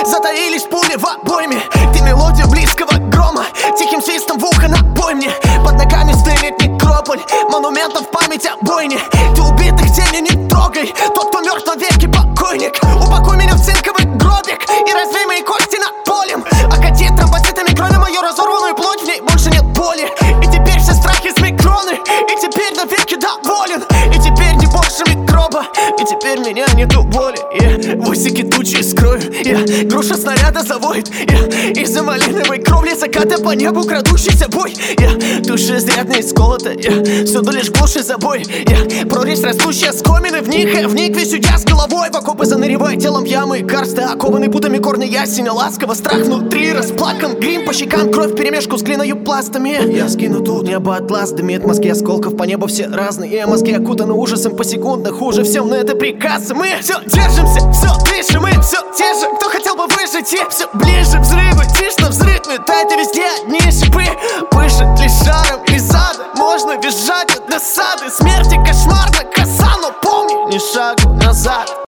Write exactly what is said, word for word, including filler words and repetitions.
затаились пули в обойме. Ты мелодия близкого грома, тихим свистом в ухо напой мне. Под ногами стынет некрополь монументов в память о бойне. Ты убитых тени не трогай, тот, кто мертв навеки покойник. Упакуй меня в цинковый гробик и разбей мои кости над полем. Окати тромбоцитами крови мою разорванную плоть, в ней больше нет боли. И теперь все страхи смикроны, и теперь навеки доволен. И теперь не больше микроба, и теперь меня нету боли. yeah. В усике тучи скрою, yeah. Груша снаряда заводит, yeah. Из-за малиновой кровли заката по небу крадущийся бой, yeah. Души изрядно исколота, yeah. Всюду лишь глушь и забой, yeah. Прорезь растущие скомины, в них, в них весь я с головой. В окопы заныревая телом ямы и карсты, окованный путами корни ясеня. Ласково страх внутри расплакан, грим по щекам, кровь перемешку с глиною пластами. Я скину тут небо атлас, дымит мозги осколков по небу все разные. И мозги окутаны ужасом посекундно, хуже всем, но это приказ. Мы все держимся, все дышим, мы все те же, кто хотел бы выжить. И все ближе взрывы, тишь на взрыв, метает и везде одни шипы. Пышет лишь жаром из ада, можно визжать от досады. Смерти кошмарно коса, но помни, ни шагу назад.